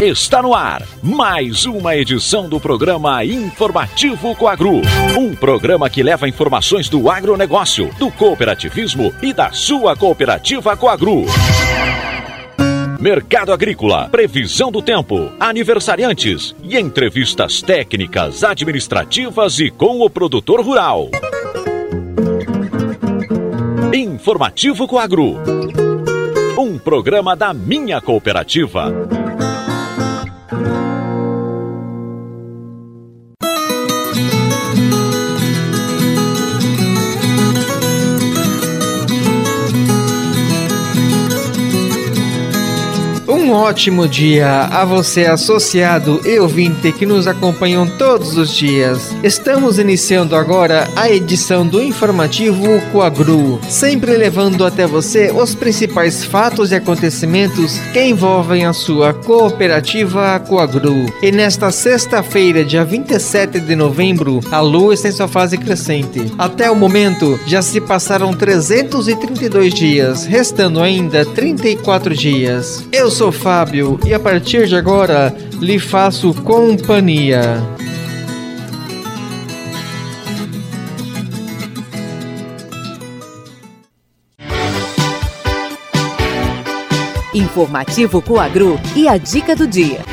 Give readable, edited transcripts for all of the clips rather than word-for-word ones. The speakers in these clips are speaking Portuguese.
Está no ar mais uma edição do programa Informativo Coagro. Um programa que leva informações do agronegócio, do cooperativismo e da sua cooperativa Coagro. Mercado agrícola, previsão do tempo, aniversariantes e entrevistas técnicas, administrativas e com o produtor rural. Informativo Coagro. Um programa da minha cooperativa. Um ótimo dia a você, associado e ouvinte que nos acompanham todos os dias. Estamos iniciando agora a edição do Informativo Coagro, sempre levando até você os principais fatos e acontecimentos que envolvem a sua cooperativa Coagro. E nesta sexta-feira, dia 27 de novembro, a lua está em sua fase crescente. Até o momento, já se passaram 332 dias, restando ainda 34 dias. Eu sou Fábio e a partir de agora lhe faço companhia. Informativo Coagro e a dica do dia.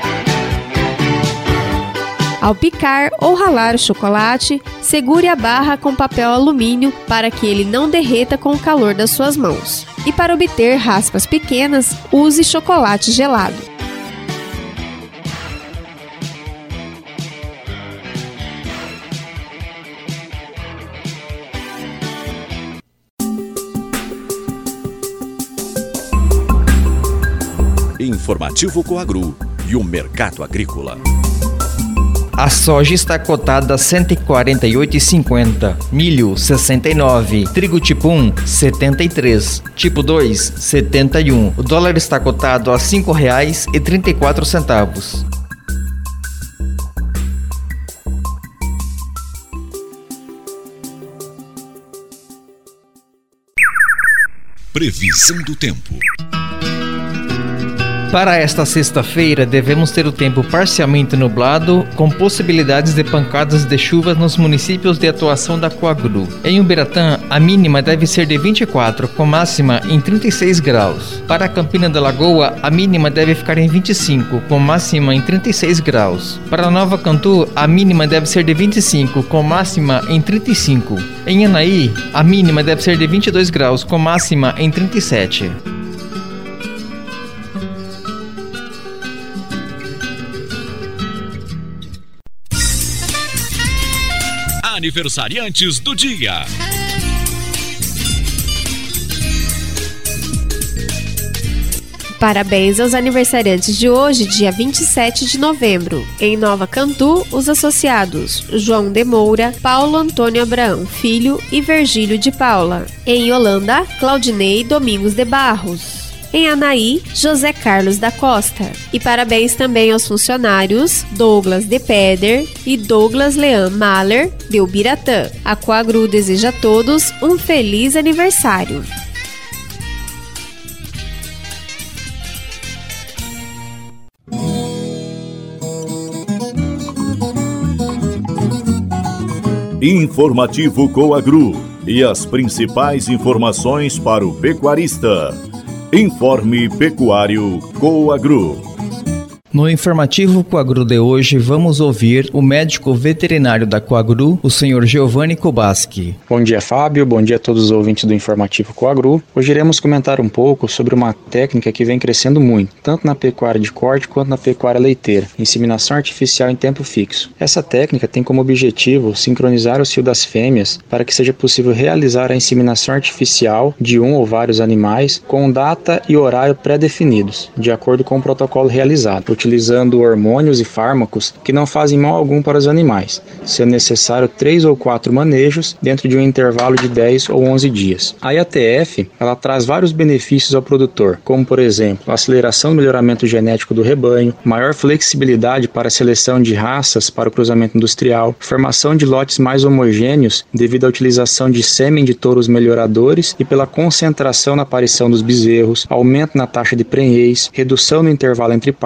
Ao picar ou ralar o chocolate, segure a barra com papel alumínio para que ele não derreta com o calor das suas mãos. E para obter raspas pequenas, use chocolate gelado. Informativo Coagro e o mercado agrícola. A soja está cotada a R$ 148,50, milho R$ 69, trigo tipo 1 R$ 73, tipo 2 R$ 71. O dólar está cotado a R$ 5,34. Previsão do tempo. Para esta sexta-feira, devemos ter o tempo parcialmente nublado, com possibilidades de pancadas de chuvas nos municípios de atuação da Coagro. Em Ubiratã, a mínima deve ser de 24, com máxima em 36 graus. Para Campina da Lagoa, a mínima deve ficar em 25, com máxima em 36 graus. Para Nova Cantu, a mínima deve ser de 25, com máxima em 35. Em Anaí, a mínima deve ser de 22 graus, com máxima em 37. Aniversariantes do dia. Parabéns aos aniversariantes de hoje, dia 27 de novembro. Em Nova Cantu, os associados João de Moura, Paulo Antônio Abraão Filho e Virgílio de Paula. Em Holanda, Claudinei Domingos de Barros. Em Anaí, José Carlos da Costa. E parabéns também aos funcionários Douglas de Peder e Douglas Leão Mahler de Ubiratã. A Coagro deseja a todos um feliz aniversário. Informativo Coagro e as principais informações para o pecuarista. Informe Pecuário Coagro. No Informativo Coagro de hoje, vamos ouvir o médico veterinário da Coagro, o senhor Giovanni Kobaski. Bom dia, Fábio. Bom dia a todos os ouvintes do Informativo Coagro. Hoje iremos comentar um pouco sobre uma técnica que vem crescendo muito, tanto na pecuária de corte quanto na pecuária leiteira, inseminação artificial em tempo fixo. Essa técnica tem como objetivo sincronizar o cio das fêmeas para que seja possível realizar a inseminação artificial de um ou vários animais com data e horário pré-definidos, de acordo com o protocolo realizado, utilizando hormônios e fármacos que não fazem mal algum para os animais, sendo necessário 3 ou 4 manejos dentro de um intervalo de 10 ou 11 dias. A IATF, ela traz vários benefícios ao produtor, como por exemplo, a aceleração do melhoramento genético do rebanho, maior flexibilidade para a seleção de raças para o cruzamento industrial, formação de lotes mais homogêneos devido à utilização de sêmen de touros melhoradores e pela concentração na aparição dos bezerros, aumento na taxa de prenhez, redução no intervalo entre partos,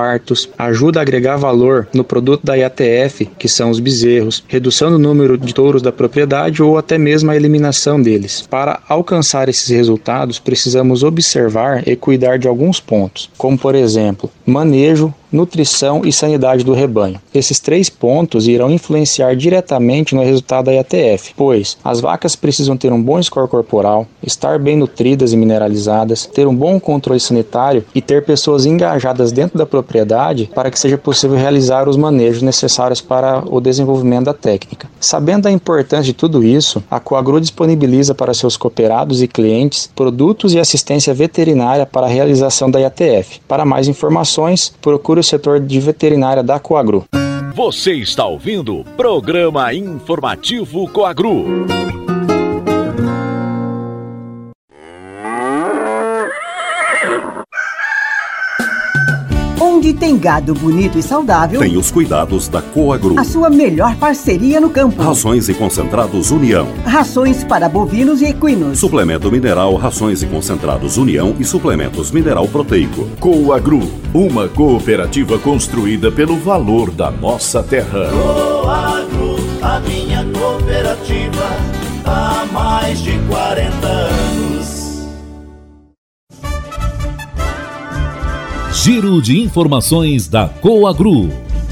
fixos. Ajuda a agregar valor no produto da IATF, que são os bezerros, redução do número de touros da propriedade ou até mesmo a eliminação deles. Para alcançar esses resultados, precisamos observar e cuidar de alguns pontos, como por exemplo, manejo, nutrição e sanidade do rebanho. Esses 3 pontos irão influenciar diretamente no resultado da IATF, pois as vacas precisam ter um bom score corporal, estar bem nutridas e mineralizadas, ter um bom controle sanitário e ter pessoas engajadas dentro da propriedade para que seja possível realizar os manejos necessários para o desenvolvimento da técnica. Sabendo da importância de tudo isso, a Coagro disponibiliza para seus cooperados e clientes produtos e assistência veterinária para a realização da IATF. Para mais informações, procure o setor de veterinária da Coagro. Você está ouvindo o Programa Informativo Coagro. Onde tem gado bonito e saudável, tem os cuidados da Coagro. A sua melhor parceria no campo. Rações e concentrados União. Rações para bovinos e equinos. Suplemento mineral, rações e concentrados União e suplementos mineral proteico. Coagro, uma cooperativa construída pelo valor da nossa terra. Coagro, a minha cooperativa, há mais de 40 anos. Giro de informações da Coagro.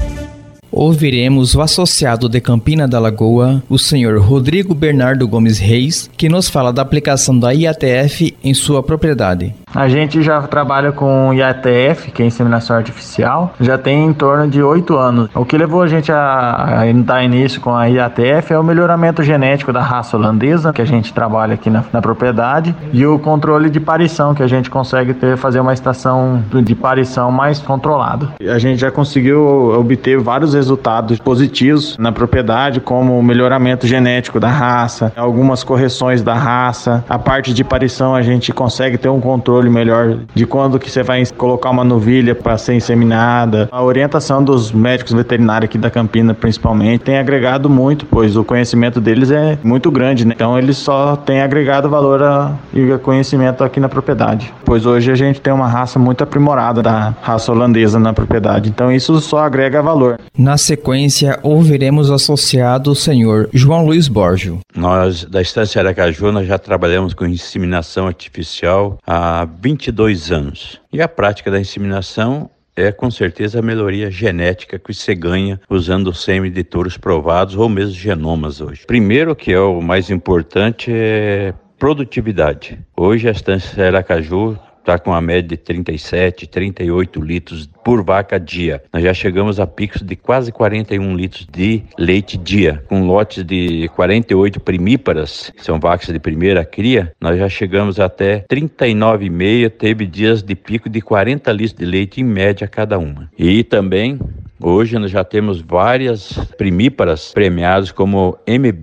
Ouviremos o associado de Campina da Lagoa, o senhor Rodrigo Bernardo Gomes Reis, que nos fala da aplicação da IATF em sua propriedade. A gente já trabalha com IATF, que é inseminação artificial, já tem em torno de 8 anos. O que levou a gente a dar início com a IATF é o melhoramento genético da raça holandesa, que a gente trabalha aqui na propriedade, e o controle de parição, que a gente consegue fazer uma estação de parição mais controlada. A gente já conseguiu obter vários resultados positivos na propriedade, como o melhoramento genético da raça, algumas correções da raça. A parte de parição a gente consegue ter um controle melhor de quando que você vai colocar uma novilha para ser inseminada. A orientação dos médicos veterinários aqui da Campina, principalmente, tem agregado muito, pois o conhecimento deles é muito grande, né? Então eles só têm agregado valor e conhecimento aqui na propriedade, pois hoje a gente tem uma raça muito aprimorada da raça holandesa na propriedade, então isso só agrega valor. Na sequência, ouviremos o associado o senhor João Luiz Borgio. Nós, da Estância Aracaju, nós já trabalhamos com inseminação artificial há 22 anos. E a prática da inseminação é, com certeza, a melhoria genética que você ganha usando o sêmen de touros provados ou mesmo genomas hoje. Primeiro, que é o mais importante, é produtividade. Hoje, a Estância Aracaju está com uma média de 37, 38 litros por vaca dia. Nós já chegamos a picos de quase 41 litros de leite dia. Com lotes de 48 primíparas, que são vacas de primeira cria, nós já chegamos até 39,5, teve dias de pico de 40 litros de leite em média cada uma. E também hoje nós já temos várias primíparas premiadas como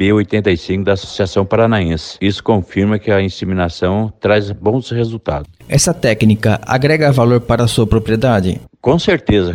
MB85 da Associação Paranaense. Isso confirma que a inseminação traz bons resultados. Essa técnica agrega valor para a sua propriedade? Com certeza.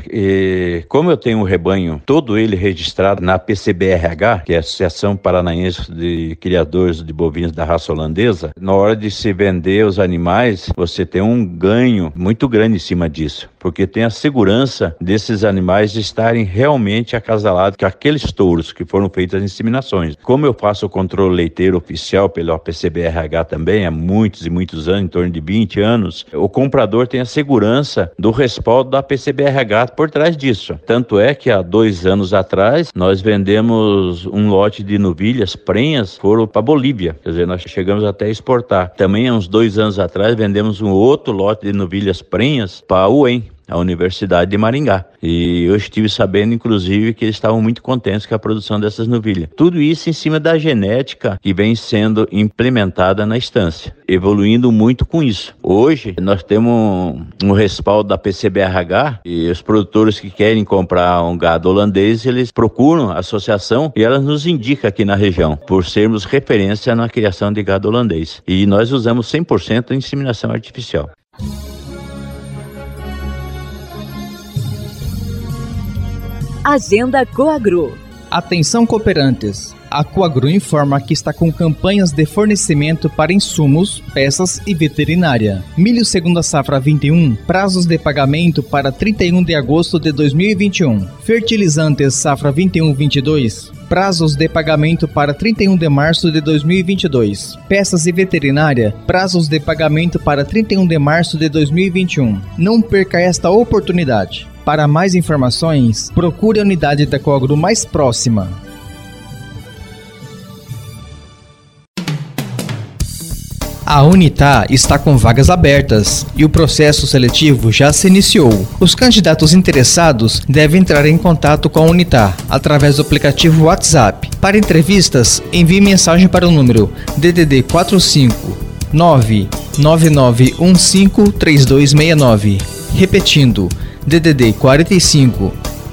E como eu tenho um rebanho, todo ele registrado na PCBRH, que é a Associação Paranaense de Criadores de Bovinos da Raça Holandesa, na hora de se vender os animais, você tem um ganho muito grande em cima disso, porque tem a segurança desses animais estarem realmente acasalados com aqueles touros que foram feitas as inseminações. Como eu faço o controle leiteiro oficial pelo PCBRH também há muitos e muitos anos, em torno de 20 anos, o comprador tem a segurança do respaldo da PCBRH por trás disso. Tanto é que há 2 anos atrás nós vendemos um lote de novilhas prenhas, foram para Bolívia, quer dizer, nós chegamos até a exportar. Também há uns 2 anos atrás vendemos um outro lote de novilhas prenhas para a UEM, a Universidade de Maringá. E eu estive sabendo, inclusive, que eles estavam muito contentes com a produção dessas novilhas. Tudo isso em cima da genética que vem sendo implementada na estância, evoluindo muito com isso. Hoje, nós temos um respaldo da PCBRH e os produtores que querem comprar um gado holandês, eles procuram a associação e ela nos indica aqui na região, por sermos referência na criação de gado holandês. E nós usamos 100% a inseminação artificial. Agenda Coagro. Atenção cooperantes! A Coagro informa que está com campanhas de fornecimento para insumos, peças e veterinária. Milho segunda safra 21, prazos de pagamento para 31 de agosto de 2021. Fertilizantes safra 21-22, prazos de pagamento para 31 de março de 2022. Peças e veterinária, prazos de pagamento para 31 de março de 2021. Não perca esta oportunidade. Para mais informações, procure a unidade da Coagro mais próxima. A Unitá está com vagas abertas e o processo seletivo já se iniciou. Os candidatos interessados devem entrar em contato com a Unitá através do aplicativo WhatsApp. Para entrevistas, envie mensagem para o número DDD 45 999153269. Repetindo, DDD 45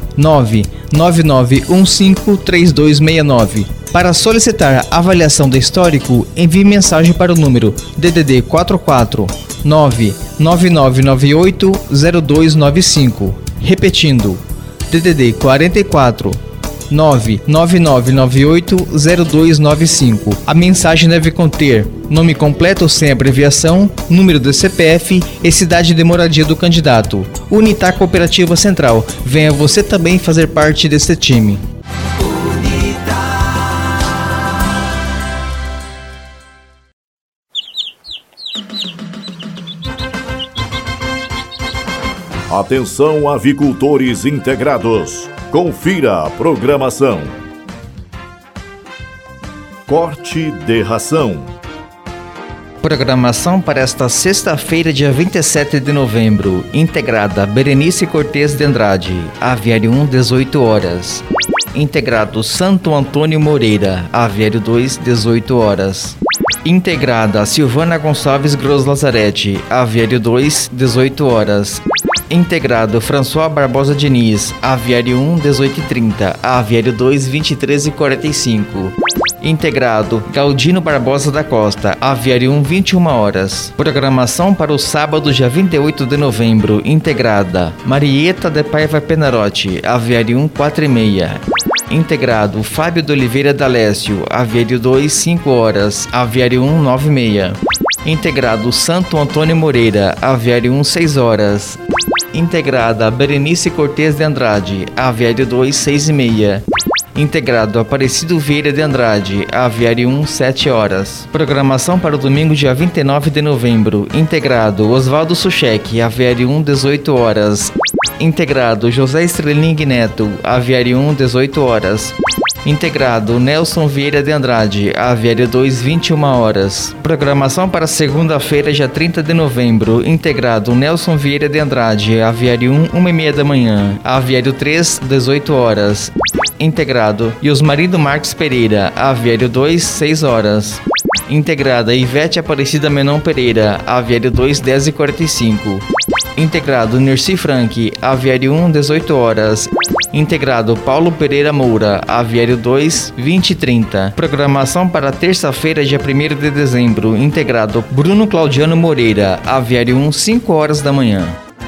999153269. Para solicitar avaliação de histórico, envie mensagem para o número DDD 44 999980295. Repetindo, DDD 44 999980295. A mensagem deve conter nome completo sem abreviação, número do CPF e cidade de moradia do candidato. Unitá Cooperativa Central. Venha você também fazer parte desse time. Atenção, avicultores integrados. Confira a programação. Corte de ração. Programação para esta sexta-feira, dia 27 de novembro. Integrada Berenice Cortes de Andrade, Aviário 1, 18 horas. Integrado Santo Antônio Moreira, Aviário 2, 18 horas. Integrada Silvana Gonçalves Gros Lazarete, Aviário 2, 18 horas. Integrado François Barbosa Diniz, Aviário 1, 18h30, Aviário 2, 23h45. Integrado Galdino Barbosa da Costa, Aviário 1, 21 horas. Programação para o sábado, dia 28 de novembro. Integrada Marieta de Paiva Penarotti, Aviário 1, 4h30. Integrado Fábio de Oliveira D'Alessio, Aviário 2, 5 horas, Aviário 1, 9h30. Integrado Santo Antônio Moreira, Aviário 1, 6 horas. Integrada Berenice Cortes de Andrade, Aviário 2, 6h30. Integrado Aparecido Vieira de Andrade, Aviário 1, 7 horas. Programação para o domingo, dia 29 de novembro. Integrado Oswaldo Suchek, Aviário 1, 18 horas. Integrado José Estreling Neto, Aviário 1, 18 horas. Integrado Nelson Vieira de Andrade, Aviário 2, 21 horas. Programação para segunda-feira, dia 30 de novembro. Integrado Nelson Vieira de Andrade, Aviário 1, 1h30 da manhã. Aviário 3, 18 horas. Integrado Yosmarido Marques Pereira, Aviário 2, 6 horas. Integrada Ivete Aparecida Menon Pereira, Aviário 2, 10h45. Integrado Nerci Frank, Aviário 1, 18 horas. Integrado Paulo Pereira Moura, Aviário 2, 20h30. Programação para terça-feira, dia 1º de dezembro. Integrado Bruno Claudiano Moreira, Aviário 1, 5 horas da manhã.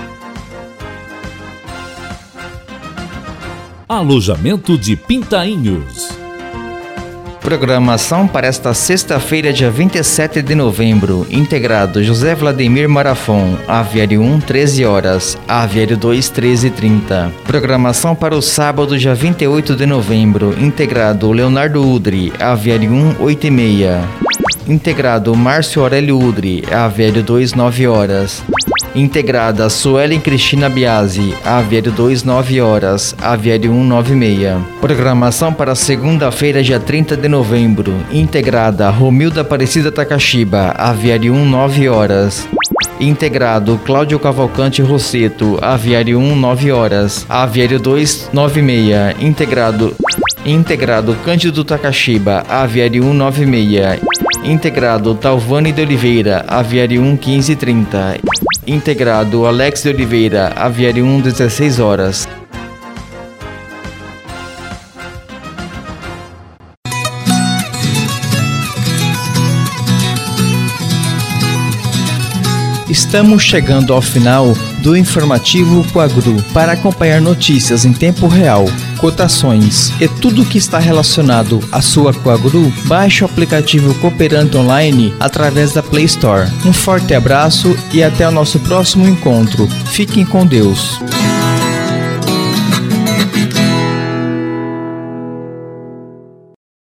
Alojamento de Pintainhos. Programação para esta sexta-feira, dia 27 de novembro. Integrado José Vladimir Marafon, Aviário 1, 13 horas, Aviário 2, 13h30. Programação para o sábado, dia 28 de novembro. Integrado Leonardo Udri, Aviário 1, 8h30. Integrado Márcio Aurélio Udri, Aviário 2, 9 horas. Integrada Suelen Cristina Biasi, Aviário 2, 9 horas, Aviário 1, 9h30. Programação para segunda-feira, dia 30 de novembro. Integrada Romilda Aparecida Takashiba, Aviário 1, 9 horas. Integrado Cláudio Cavalcante Rosseto, Aviário 1, 9 horas, Aviário 2, 9h30. Integrado Cândido Takashiba, Aviário 1, 9h30. Integrado Talvani de Oliveira, Aviário 1, 15h30. Integrado Alex de Oliveira, Aviário 1, 16 horas. Estamos chegando ao final do informativo Coagru. Para acompanhar notícias em tempo real, cotações e tudo o que está relacionado à sua Coagru, baixe o aplicativo Cooperante Online através da Play Store. Um forte abraço e até o nosso próximo encontro. Fiquem com Deus.